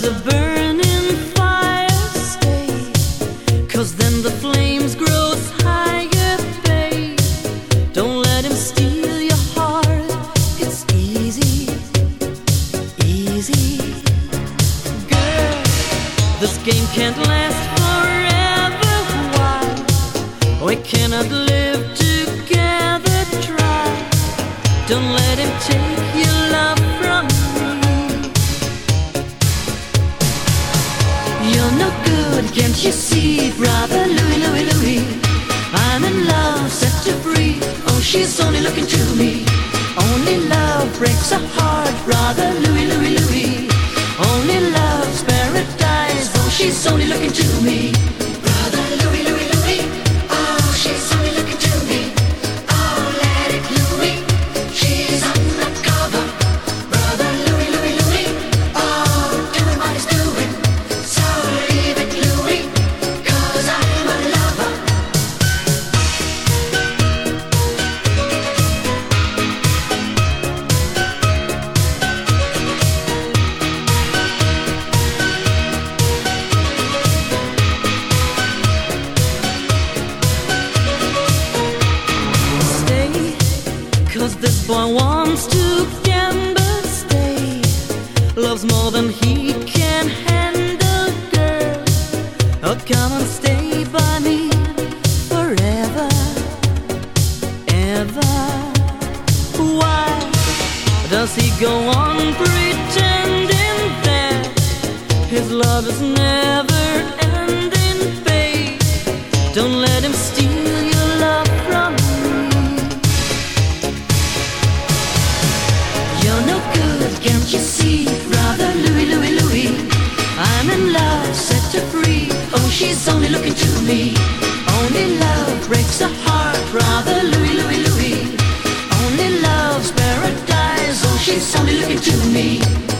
a burning fire, stay, 'cause then the flames grows higher, babe. Don't let him steal your heart. It's easy, easy. Girl, this game can't last forever. Why? We cannot live together. Try. Don't let him take your love from me. You're no good, can't you see, brother Louie, Louie, Louie? I'm in love, set to free. Oh, she's only looking to me. Only love breaks a heart, brother Louie, Louie, Louie. Only love's paradise. Oh, she's only looking to me. Brother Louie, Louie, Louie. Oh, she's only looking to me. Oh, let it Louie. She's undercover. Brother Louie, Louie, Louie. Oh, doing what he's doing. So leave it, Louie, 'cause I'm a lover. Stay, 'cause this boy wants to gamble. Stay, loves more than he can handle, girl. Oh, come and stay by me forever, ever. Why does he go on pretending that his love is never ending, babe? Don't let him steal your love from me. You're no good, can't you see, brother Louie, Louie, Louie? I'm in love, set to free. Oh, she's only looking to me. Only love breaks a heart, brother Louie, Louie, Louie. Only love's paradise. Oh, she's only looking to me.